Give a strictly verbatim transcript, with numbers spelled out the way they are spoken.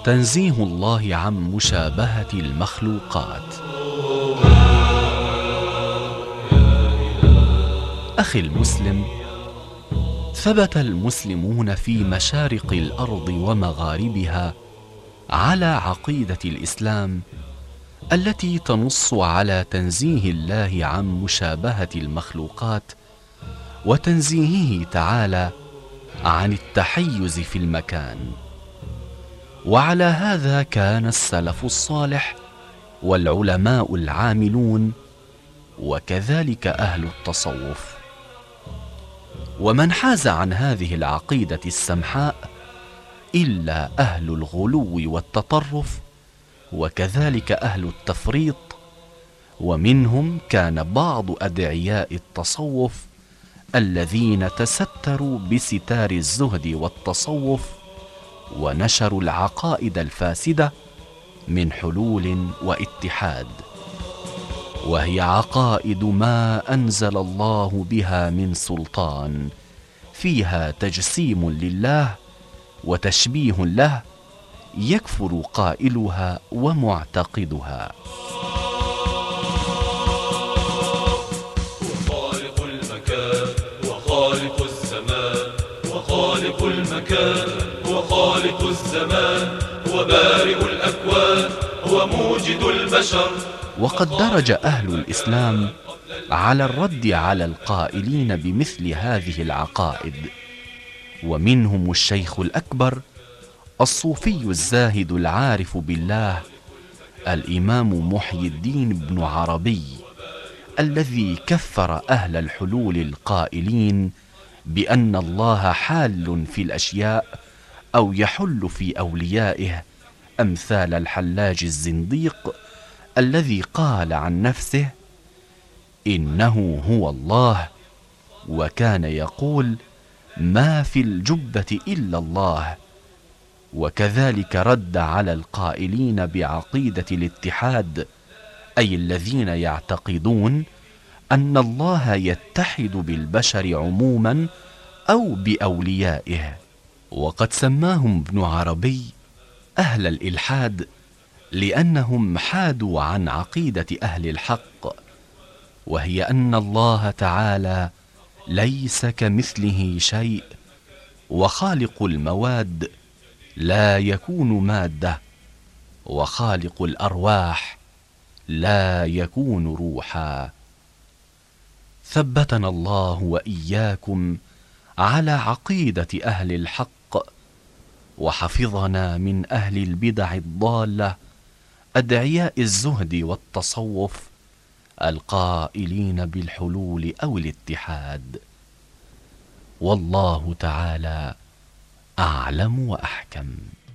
تنزيه الله عن مشابهة المخلوقات. أخي المسلم، ثبت المسلمون في مشارق الأرض ومغاربها على عقيدة الإسلام التي تنص على تنزيه الله عن مشابهة المخلوقات وتنزيهه تعالى عن التحيز في المكان. وعلى هذا كان السلف الصالح والعلماء العاملون وكذلك أهل التصوف. ومن حاز عن هذه العقيدة السمحاء إلا أهل الغلو والتطرف وكذلك أهل التفريط، ومنهم كان بعض أدعياء التصوف الذين تستروا بستار الزهد والتصوف ونشروا العقائد الفاسدة من حلول واتحاد، وهي عقائد ما أنزل الله بها من سلطان، فيها تجسيم لله وتشبيه له، يكفر قائلها ومعتقدها. وخالق المكان وخالق الزمان وخالق المكان وخالق الزمان وبارئ الأكوان وموجد البشر. وقد درج أهل الإسلام على الرد على القائلين بمثل هذه العقائد، ومنهم الشيخ الأكبر الصوفي الزاهد العارف بالله الإمام محي الدين بن عربي، الذي كفر أهل الحلول القائلين بأن الله حال في الأشياء أو يحل في أوليائه، أمثال الحلاج الزنديق الذي قال عن نفسه إنه هو الله، وكان يقول ما في الجبة إلا الله. وكذلك رد على القائلين بعقيدة الاتحاد، أي الذين يعتقدون أن الله يتحد بالبشر عموما أو بأوليائه. وقد سماهم ابن عربي أهل الإلحاد لأنهم حادوا عن عقيدة أهل الحق، وهي أن الله تعالى ليس كمثله شيء، وخالق المواد لا يكون مادة، وخالق الأرواح لا يكون روحا. ثبتنا الله وإياكم على عقيدة أهل الحق، وحفظنا من أهل البدع الضالة أدعياء الزهد والتصوف القائلين بالحلول أو الاتحاد. والله تعالى أعلم وأحكم.